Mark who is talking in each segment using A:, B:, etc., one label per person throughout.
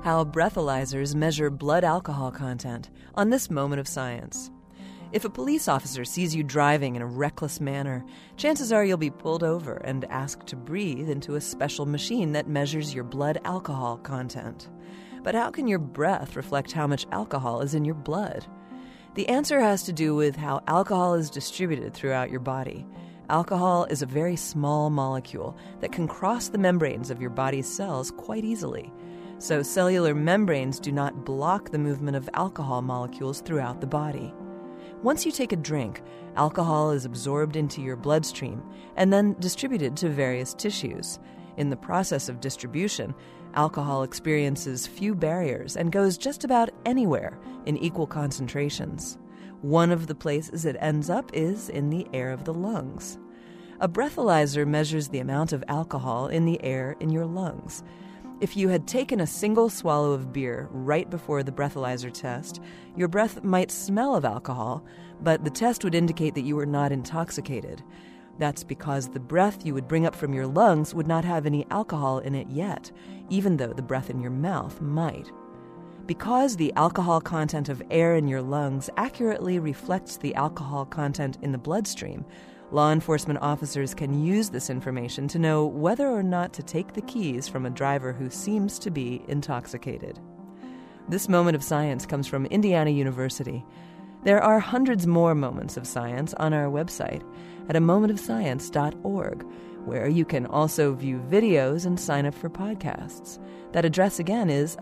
A: How breathalyzers measure blood alcohol content on this moment of science. If a police officer sees you driving in a reckless manner, chances are you'll be pulled over and asked to breathe into a special machine that measures your blood alcohol content. But how can your breath reflect how much alcohol is in your blood? The answer has to do with how alcohol is distributed throughout your body. Alcohol is a very small molecule that can cross the membranes of your body's cells quite easily. So cellular membranes do not block the movement of alcohol molecules throughout the body. Once you take a drink, alcohol is absorbed into your bloodstream and then distributed to various tissues. In the process of distribution, alcohol experiences few barriers and goes just about anywhere in equal concentrations. One of the places it ends up is in the air of the lungs. A breathalyzer measures the amount of alcohol in the air in your lungs. If you had taken a single swallow of beer right before the breathalyzer test, your breath might smell of alcohol, but the test would indicate that you were not intoxicated. That's because the breath you would bring up from your lungs would not have any alcohol in it yet, even though the breath in your mouth might. Because the alcohol content of air in your lungs accurately reflects the alcohol content in the bloodstream, law enforcement officers can use this information to know whether or not to take the keys from a driver who seems to be intoxicated. This moment of science comes from Indiana University. There are hundreds more moments of science on our website at amomentofscience.org, where you can also view videos and sign up for podcasts. That address again is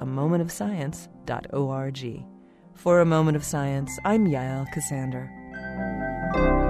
A: amomentofscience.org. For A Moment of Science, I'm Yael Ksander.